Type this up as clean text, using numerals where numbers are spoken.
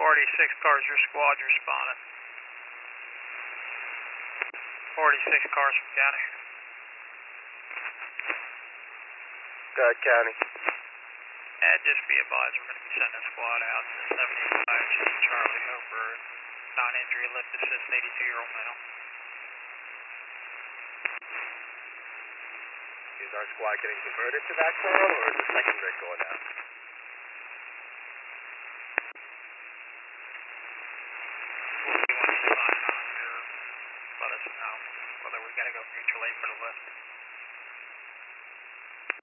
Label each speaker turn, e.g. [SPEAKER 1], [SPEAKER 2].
[SPEAKER 1] 46 cars, your squad responded. 46 cars from county.
[SPEAKER 2] Go ahead, county.
[SPEAKER 1] Just be advised, we're going to be sending a squad out to 75G Charlie Hoper, non-injury lift assist, 82-year-old male.
[SPEAKER 2] Is our squad getting diverted to that car, or is the second rig going out?
[SPEAKER 1] We'll see when you sign on here. Let us know whether we got to go mutual aid for the lift.